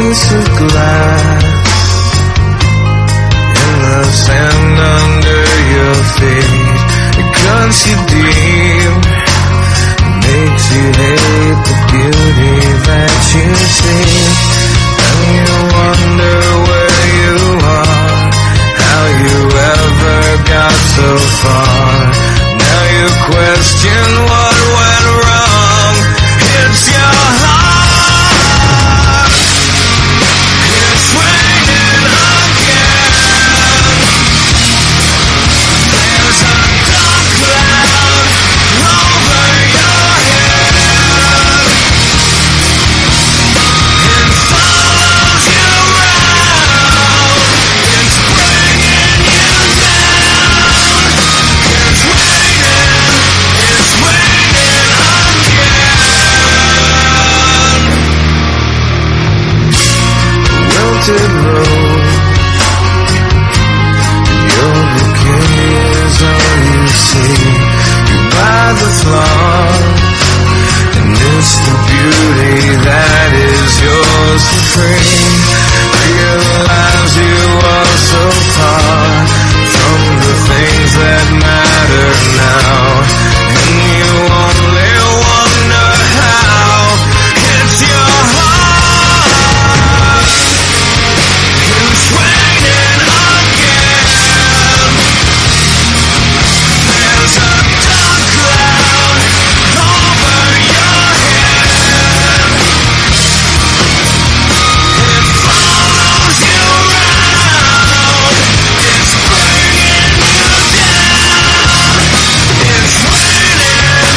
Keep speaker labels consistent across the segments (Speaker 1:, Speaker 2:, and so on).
Speaker 1: piece of glass in the sand under your feet. It cuts you deep, makes you hate the beauty that you see. And you wonder where you are, how you ever got so far. Now you question what went wrong. It's your heart. It's raining again. There's a dark cloud over your head. It follows you around. It's bringing you down. It's raining again. Wilted road, your bikini is all you see. You buy the flaws, and it's the beauty that is yours for free. Realize you are so far from the things that matter now, and you only wonder how. It's your heart. It's raining again. There's a dark cloud over your head. It follows you around. It's bringing you down. It's raining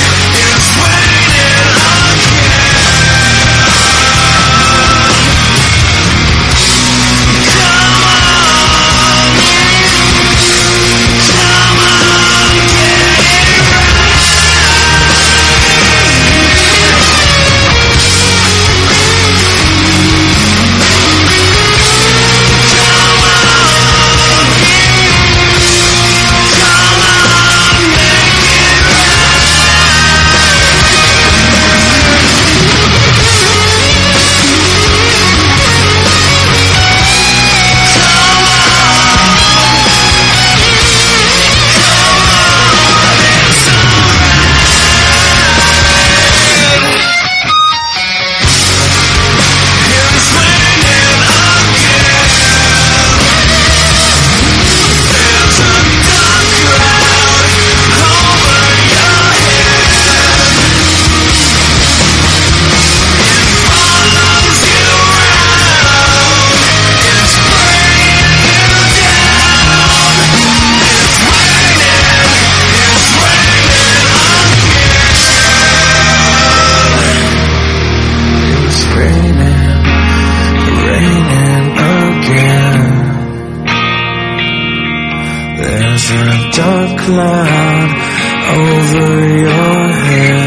Speaker 1: There's a dark cloud over your head.